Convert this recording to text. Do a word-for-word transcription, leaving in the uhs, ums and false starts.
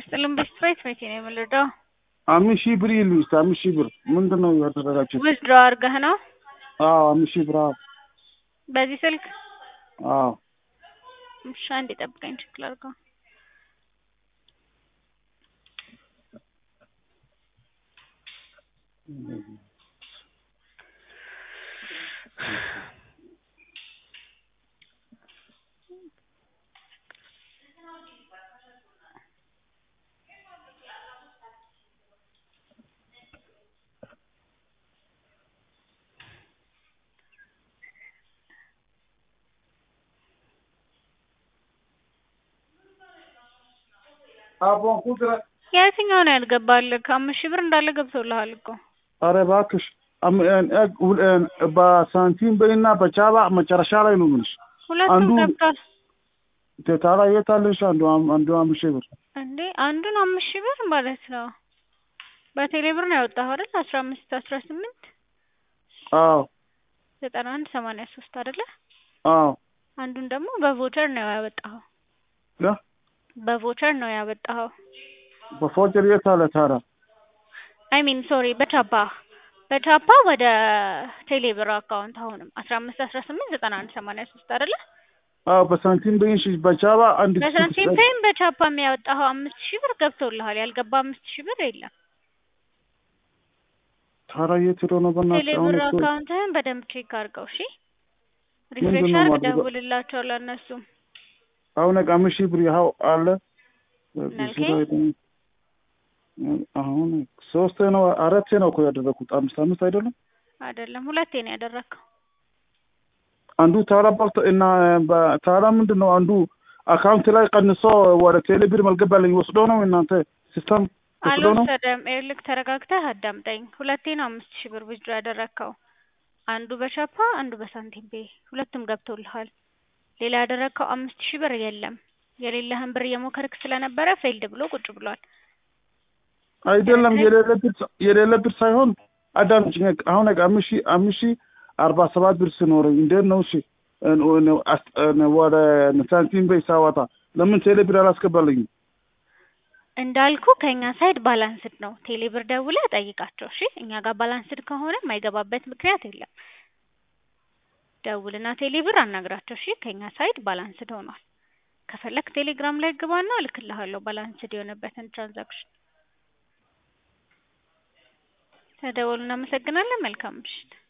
ይስጥልን በስፕራይት መቼ ነው የምልደው? አምስት ሺህ ብር ይሉኝ አምስት ሺህ ብር ምንድነው ያደረጋችሁት? withdraw አድርገህ ነው? አዎ አምስት ሺህ ብር። አዎ በዚህ ስልክ? አዎ እሺ አንዴ ጠብቀኝ ቼክ ላድርገው። አቦን ኩድራ የትኛው ነው ያልገባልህ? አምስት ሺህ ብር እንዳለ ገብቶልሃል እኮ። ኧረ እባክሽ በሳንቲም በይና በቻባ መጨረሻ ላይ ነው የምልሽ። ሁለቱም ገብቷል። ተታላ የታለሽ? አንዱ አንዱ አምስት ሺህ ብር እንዴ አንዱን አምስት ሺህ ብር ማለት ነው። በቴሌ ብር ነው ያወጣኸው አይደል? አስራ አምስት አስራ ስምንት አዎ ዘጠና አንድ ሰማንያ ሶስት አይደለ? አዎ አንዱን ደግሞ በቮቸር ነው ያወጣኸው። ያ በቮቸር ነው ያወጣኸው። በፎቸር የታለ ታራ? አይ ሚን ሶሪ በቻፓ በቻፓ ወደ ቴሌ ብር አካውንት አሁንም አስራ አምስት አስራ ስምንት ዘጠና አንድ ሰማንያ ሶስት አይደለ? አዎ በሳንቲም በይንሽ በቻባ አንድ በሳንቲም በይን በቻፓ የሚያወጣኸው አምስት ሺህ ብር ገብቶልሃል። ያልገባ አምስት ሺህ ብር የለም። ታራ የት ሄዶ ነው? በእናትሽ ቴሌ አሁን ብር እኮ አካውንትህን በደንብ ቼክ አድርገው እሺ። ሪፍሬሽ አድርግ ደውልላቸው ለእነሱ። አሁን አምስት ሺህ ብር ያው አለ መልኬ አሁን ሶስት ነው አራት ነው እኮ ያደረኩት። አምስት አምስት አይደለም አይደለም ሁለቴ ነው ያደረከው። አንዱ ታላባልት እና ታላ ምንድነው አንዱ አካውንት ላይ ቀንሶ ወደ ቴሌ ብር መልገባለኝ ወስዶ ነው እናንተ ሲስተም ወስዶ ነው። አልወሰደም። ኤርልክ ተረጋግተህ አዳምጠኝ። ሁለቴ ነው አምስት ሺህ ብር withdraw ያደረከው። አንዱ በቻፓ አንዱ በሳንቲም ፔ ሁለቱም ገብቶልሃል። ሌላ ያደረከው አምስት ሺህ ብር የለም። የሌለህን ብር እየሞከርክ ስለነበረ ፌልድ ብሎ ቁጭ ብሏል። አይደለም የሌለብት የሌለብት ሳይሆን አዳምጪኝ። አሁን አምስት ሺህ አምስት ሺህ አርባ ሰባት ብር ሲኖረኝ እንዴት ነው እሺ ወደ ሳንቲም ፔ ሳወጣ ለምን ቴሌ ብር አላስገባልኝም? እንዳልኩ ከኛ ሳይድ ባላንስድ ነው። ቴሌ ብር ደውለህ ጠይቃቸው እሺ። እኛ ጋር ባላንስድ ከሆነ የማይገባበት ምክንያት የለም። ደውልና ቴሌ ብር አናግራቸው እሺ። ከኛ ሳይድ ባላንስድ ሆኗል። ከፈለክ ቴሌግራም ላይ ግባና እልክልሃለሁ ባላንስድ የሆነበትን ትራንዛክሽን። ተደውልና እናመሰግናለን። መልካም ምሽት።